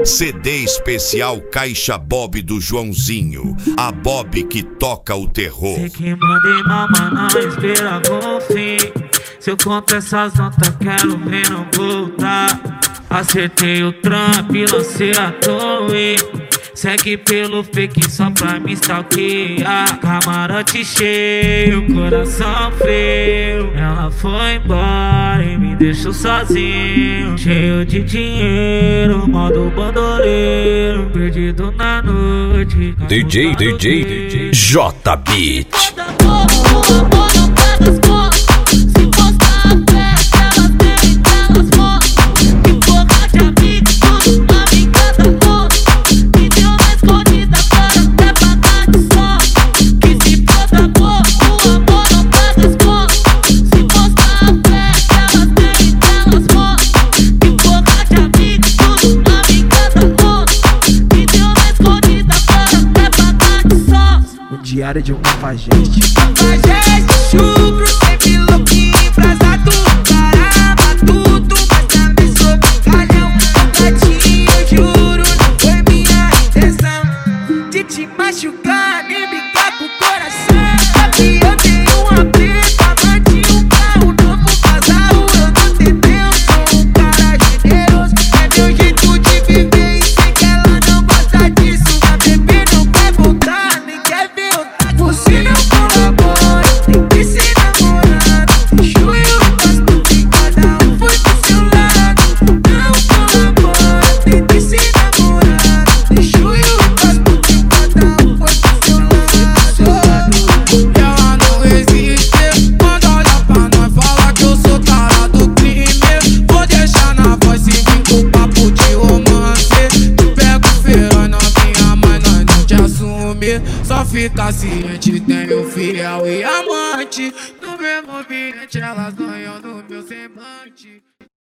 CD especial Caixa Bob do Joãozinho, a Bob que toca o terror. Sei que mandei mal, mas não esperava o fim. Se eu conto essas notas, quero ver não voltar. Acertei o trampo, lancei a torre. Segue pelo fake só pra me stalkear. Camarote cheio, coração frio. Ela foi embora e me deixou sozinho, cheio de dinheiro, modo bandoleiro, perdido na noite. DJ J Beat. Diário de um cafajeste. Cafajeste, chucro, sempre louquinho, embrasado. Caramba, tudo, mas também sou brincalhão. Gatinho, juro, não foi minha intenção de te machucar, nem brincar com o coração. Aqui eu tenho uma preta, mande um carro novo, casal. Eu não tenho, sou um cara generoso. É meu jeito de viver e sei que ela não gosta disso. A bebê não quer voltar, nem quer ver. Você não colabora, tem que ser namorado. Deixou eu gosto que cada um foi pro seu lado. Não colabora, tem que ser namorado. Deixou eu gosto que cada um foi pro seu lado. Ela não resiste quando olha pra nós, fala que eu sou cara do crime. Vou deixar na voz e vim com papo de romance. Te pego feroz, novinha, mas nós não te assume. Só fica ciente, tenho fiel e amante. No mesmo ambiente elas ganham no meu semblante.